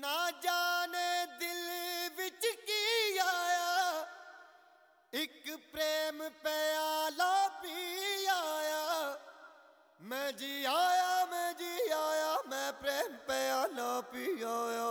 ना जाने दिल विच की आया, एक प्रेम प्याला पी आया। मैं जी आया, मैं जी आया, मैं प्रेम प्याला पी आया।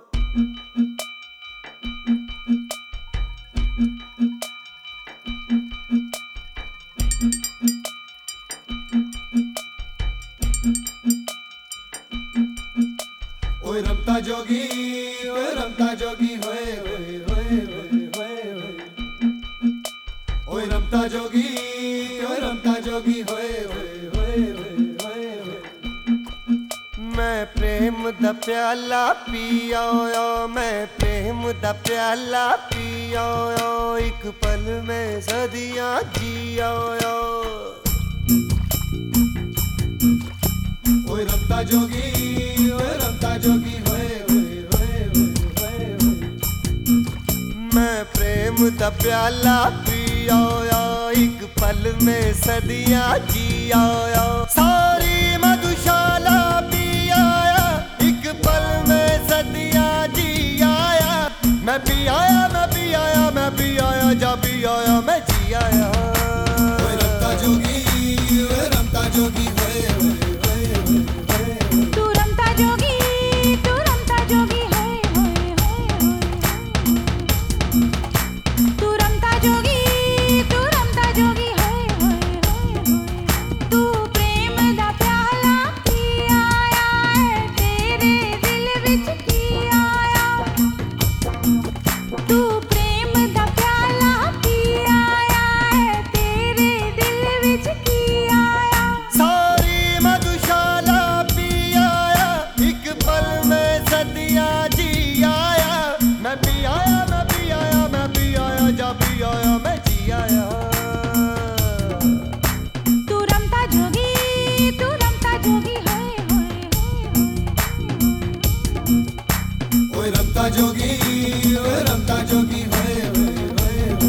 ओए रमता जोगी, ओए रमता जोगी, होए होए होए होए होए। ओए रमता जोगी, ओए रमता जोगी, होए होए होए होए होए। मैं प्रेम दा प्याला पी आया, मैं प्रेम दा प्याला पी आया। एक पल में सदियां जी आया। ओए रमता जोगी, ओए रमता जोगी, होए होए होए होए होए। मैं प्रेम दा प्याला पी आया, एक पल में सदियां जी आया। सारी मधुशाला पी आया, एक पल में सदियां जी आया। मैं पी आया, मैं पी आया, मैं पी आया, जा पी आया, मैं जी आया। ओए रमता जोगी, ओए रमता जोगी, होए होए। तू रमता जोगी, तू रमता जोगी, होए होए होए होए। तू रमता जोगी, तू रमता जोगी, होए होए होए होए। तू प्रेम दा प्याला पी आया है, तेरे दिल विच की आया। तू प्रेम दा प्याला पी आया है, तेरे दिल विच की आया। सारी मधुशाला पी आया, एक पल में सदियां जी आया। मैं पी आया, मैं पी आया, मैं पी आया, जा पी आया, मैं जी आया। तू रमता जोगी, तू रमता जोगी, होए होए होए होए। ओए रमता जोगी, ओए रमता जोगी, होए होए होए होए।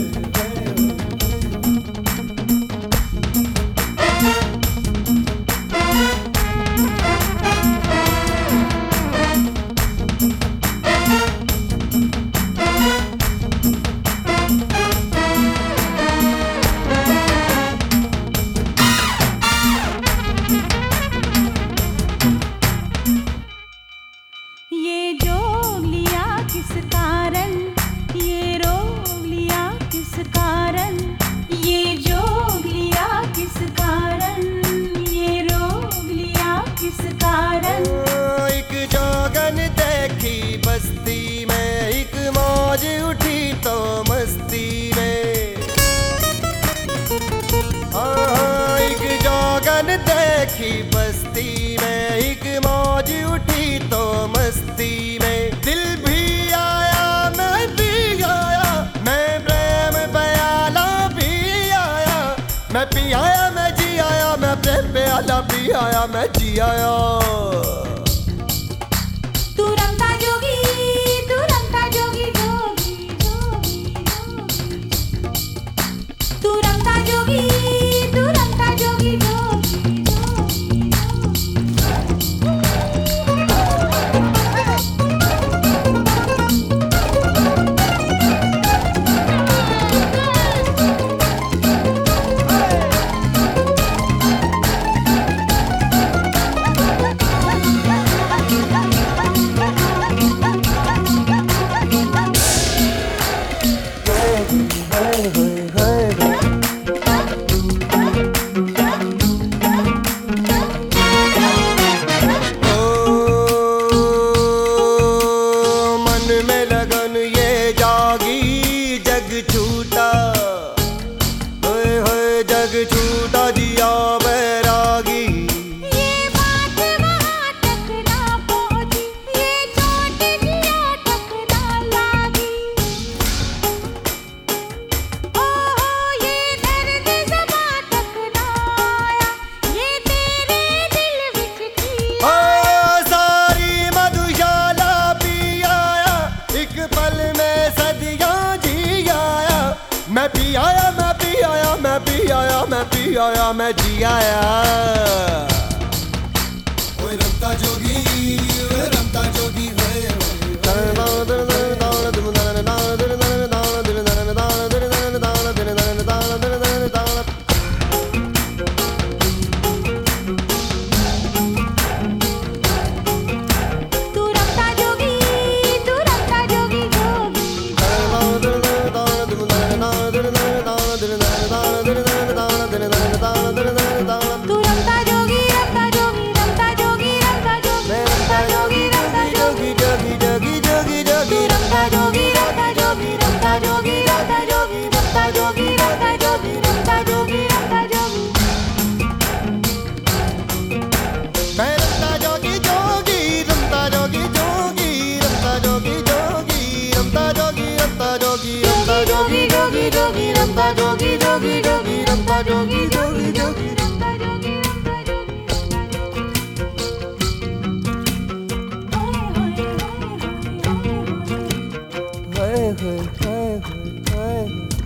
ये जोग लिया किस कारण, ये रोग लिया किस कारण। ये जोग लिया किस कारण, ये रोग लिया किस कारण। एक जोगन देखी बस्ती में, एक मौज उठी तो मस्ती में। एक जोगन देखी बस्ती में, एक मौज उठी तो मस्ती में। दिल भी आया, मैं भी आया, मैं प्रेम प्याला पी आया। मैं पी आया, मैं जी आया, मैं प्रेम प्याला पी आया, मैं जी आया। तू रमता जोगी, तू रमता जोगी, जोगी जोगी जोगी। तू रमता जोगी, तू रमता जोगी, जोगी जोगी छूटा दिया बैरागी। ये बात वहाँ तक ना पहुँची, ये चोट दिया तक ना लागी। ओहो ये दर्द ज़बां तक ना आया, ये तेरे दिल विच की ओ सारी मधुशाला पी आया, एक पल में सदियां जी आया। मैं पी आया, मैं पी आया, मैं पी आया, मैं पी आया, मैं जी आया। ओए रमता जोगी, ओए रमता जोगी, होए होए रमता जोगी जोगी जोगी रमता जोगी जोगी जोगी रमता जोगी हाय हाय हाय हाय हाय